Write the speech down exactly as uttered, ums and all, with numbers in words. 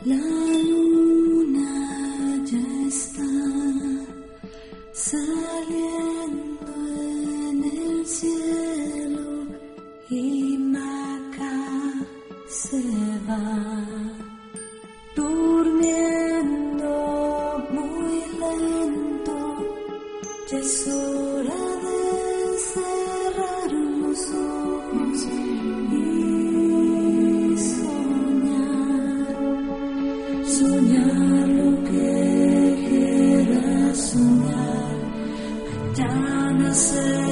La luna ya está saliendo en el cielo y Maca se va durmiendo muy lento. Ya es hora de cerrar los ojos y soñar lo que quieras soñar. Mañana será